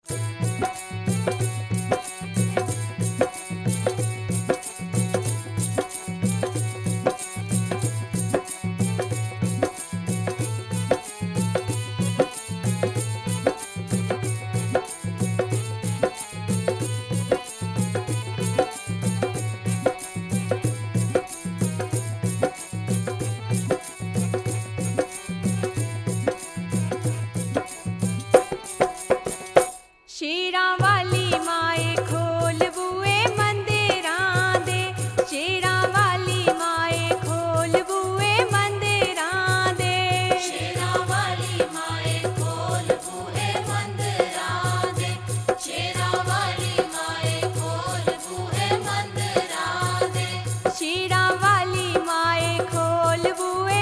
शेरां वाली माए खोल बूए मंदिरां दे, शेरां वाली माए खोल बूए मंदिरां दे। शेरां वाली माए खोल बूहे मंदिरां दे, शेरां वाली माए खोल बूहे मंदिरां दे। शेरां वाली माए खोल बूए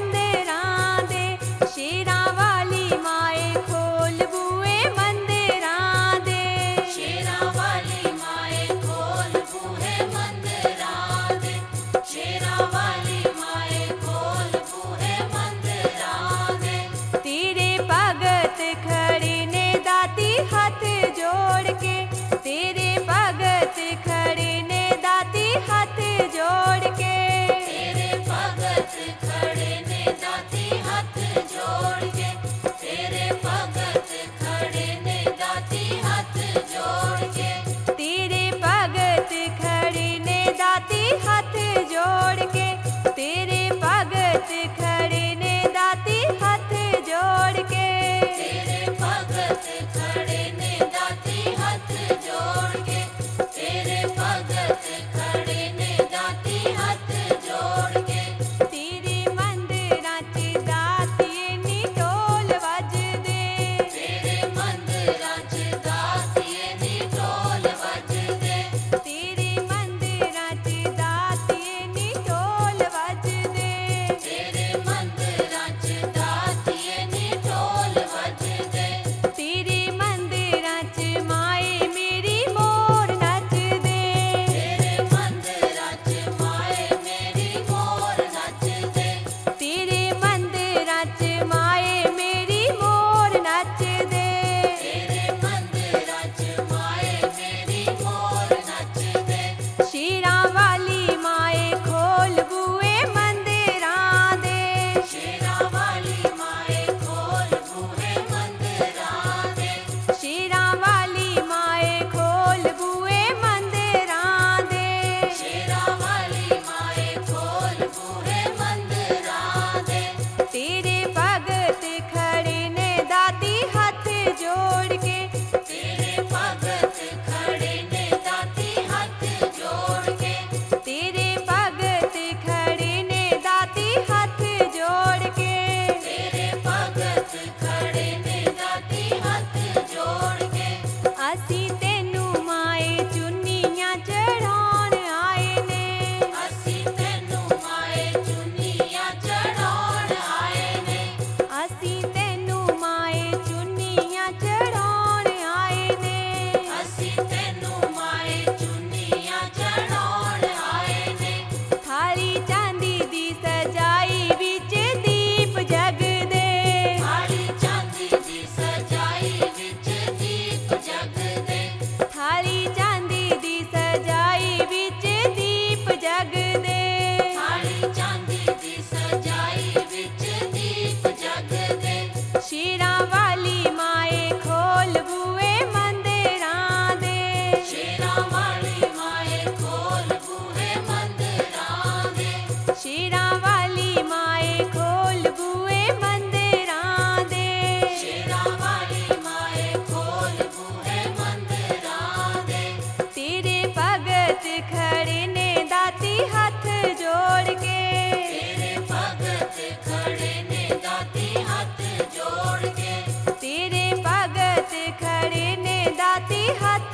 मंदिरां दे, शेरां वाली माए खोल बूए मंदिरां दे। शेरां वाली माए खोल बूहे मंदिरां दे, शेरां वाली माए खोल बूहे मंदिरां दे। तेरे भगत खड़े ने दाती हाथ जोड़ के, तेरे भगत खड़े ने दाती हाथ जोड़ के। तेरे भगत खड़े ने दाती हाथ जोड़ के, तेरे भगत खड़े ने दाती हाथ जोड़ के। तेरे भगत खड़े ने दाती हाथ जोड़ के, तेरे भगत खड़े ने दाती हाथ जोड़ के। तेरे भगत खड़े ने दाती हाथ जोड़ के, तेरे भगत खड़े ने दाती हाथ जोड़ के। तेरे मंदिरां च दातिये नी ढोल वजदे, तेरे मंदिरां च दातिये नी ढोल वजदे, तेरे मंदिरां च दातिये नी ढोल वजदे। तेरे मंदिरां च दातिये नी ढोल वजदे। तेरे मंदिरां च माए मेरी मोर नचदे, तेरे मंदिरां च माए मेरी मोर नचदे, तेरे मंदिरां च माए मेरी मोर नचदे। तेरे मंदिरां च माए मेरी मोर नचदे। शेरां वाली माए खोल बूए मंदिरां दे, शेरां वाली माए खोल बूहे मंदिरां दे, शेरां वाली माए खोल बूए मंदिरां दे। शेरां वाली माए खोल बूहे मंदिरां दे। तेरे भगत खड़े ने दाती हाथ जोड़ के, तेरे भगत खड़े ने दाती हाथ जोड़ के, तेरे भगत खड़े ने दाती हाथ जोड़ के। तेरे भगत खड़े ने दाती हाथ जोड़ के। असी तेनू माए चुन्नियां चढ़ाउण आए ने, ਅਸੀਂ ਤੈਨੂੰ ਮਾਏ ਚੁੰਨੀਆਂ ਚੜਾਉਣ ਆਏ ਨੇ, ਅਸੀਂ ਤੈਨੂੰ ਮਾਏ ਚੁੰਨੀਆਂ ਚੜਾਉਣ ਆਏ ਨੇ। ਅਸੀਂ ਤੈਨੂੰ ਮਾਏ ਚੁੰਨੀਆਂ ਚੜਾਉਣ ਆਏ ਨੇ। थाली चांदी दी सजाई विच दीप जगदे, थाली चांदी ਦੀ ਸਜਾਈ ਵਿੱਚ ਦੀਪ ਜਗਦੇ, थाली चांदी दी सजाई विच दीप जगदे। थाली चांदी ਦੀ ਸਜਾਈ ਵਿੱਚ ਦੀਪ ਜਗਦੇ। शेरां वाली माए खोल बूए मंदिरां दे, शेरां वाली माए खोल बूहे ਮੰਦਿਰਾਂ ਦੇ, शेरां वाली माए खोल बूए मंदिरां दे। शेरां वाली माए खोल बूहे ਮੰਦਿਰਾਂ ਦੇ। तेरे भगत खड़े ने दाती हाथ जोड़ के, तेरे भगत खड़े ने दाती हाथ जोड़ के, तेरे भगत खड़े ने दाती हाथ